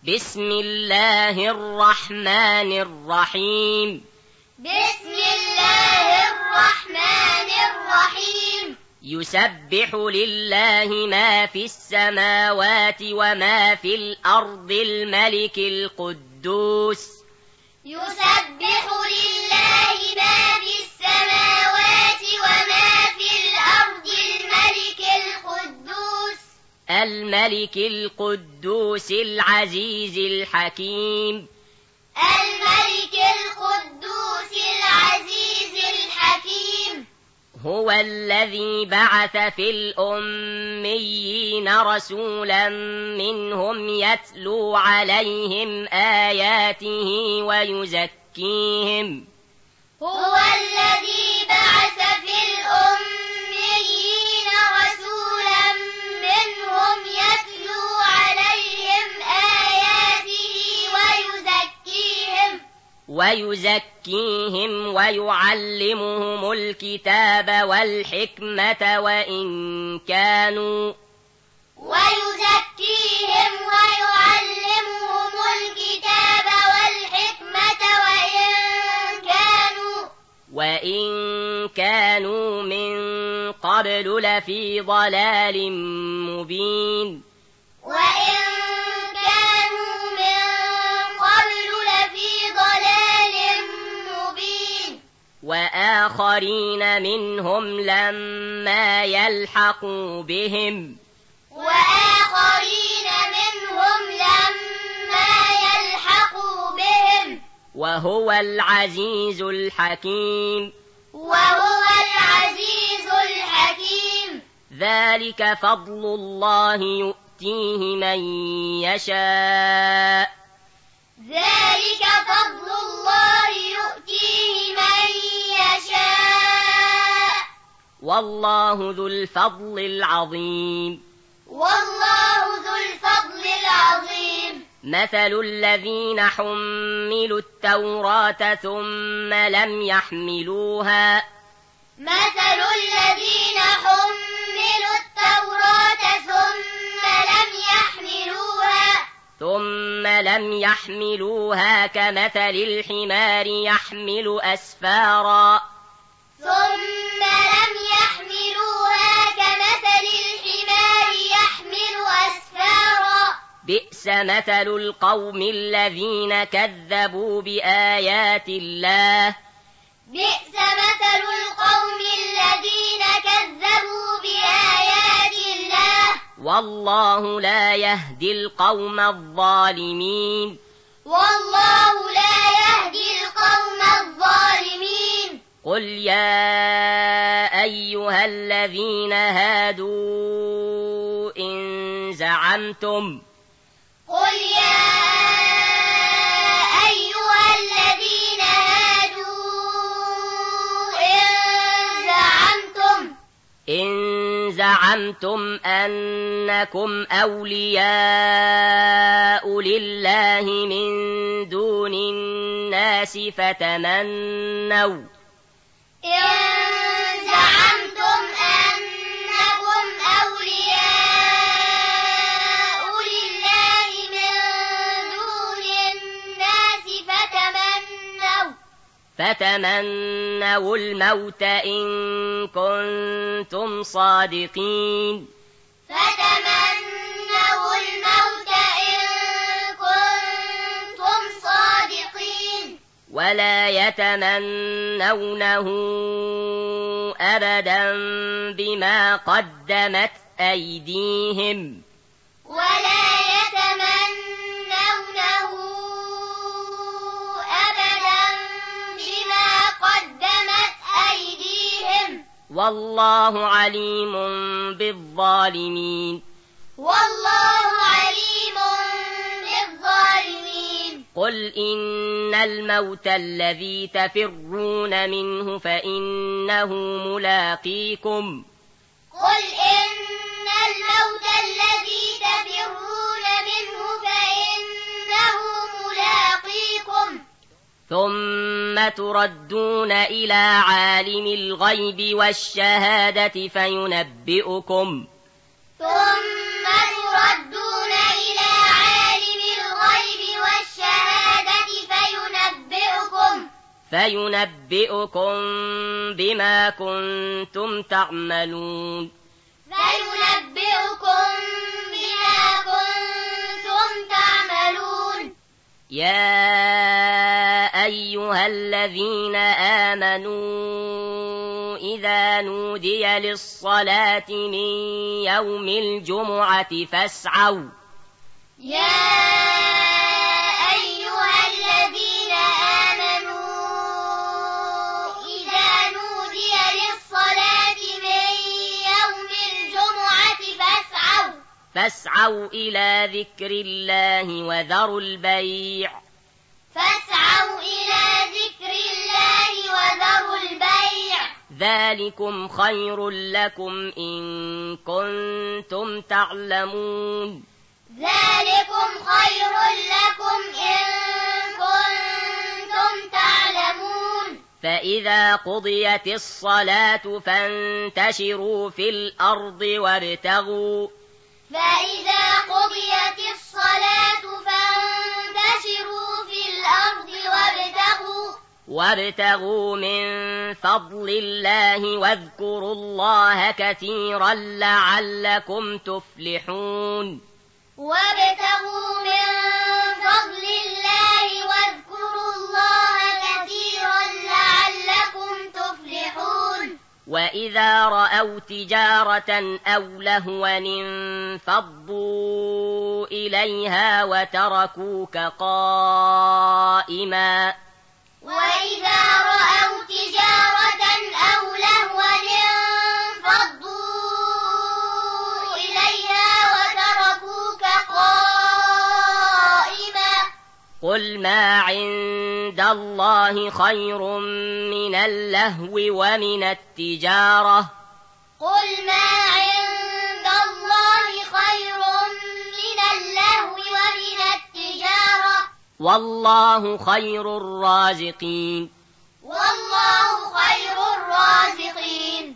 بسم الله الرحمن الرحيم. بسم الله الرحمن الرحيم. يسبح لله ما في السماوات وما في الأرض الملك القدوس. يسبح لله ما في السماوات وما في الأرض الملك القدوس العزيز الحكيم. الملك القدوس العزيز الحكيم. هو الذي بعث في الأميين رسولا منهم يتلو عليهم آياته ويزكيهم. هو الذي بعث في الأميين رسولا منهم يتلو عليهم آياته ويزكيهم ويعلمهم الكتاب والحكمة وإن كانوا من قبل لفي ضلال مبين. وآخرين منهم لما يلحقوا بهم. وهو العزيز الحكيم. ذلك فضل الله يؤتيه من يشاء. والله ذو الفضل العظيم. مثل الذين حملوا التوراة ثم لم يحملوها كمثل الحمار يحمل أسفارا بئس مثل القوم الذين كذبوا بآيات الله. والله لا يهدي القوم الظالمين. قل يا أيها الذين هادوا إن زعمتم أنكم أولياء لله من دون الناس فتمنوا الموت إن كنتم صادقين. ولا يتمنونه أبدا بما قدمت أيديهم. والله عليم بالظالمين. قل إن الموت الذي تفرون منه فإنه ملاقيكم. ثم تردون إلى عالم الغيب والشهادة فينبئكم فينبئكم بما كنتم تعملون يا أيها الذين آمنوا إذا نودي للصلاة من يوم الجمعة فاسعوا فاسعوا إلى ذكر الله وذروا البيع ذلكم خير لكم إن كنتم تعلمون فإذا قضيت الصلاة فانتشروا في الأرض وابتغوا من فضل الله واذكروا الله كثيرا لعلكم تفلحون وإذا رأوا تجارة أو لهوا انفضوا إليها وتركوك قائما قل ما عند الله خير من اللهو ومن التجارة والله خير الرازقين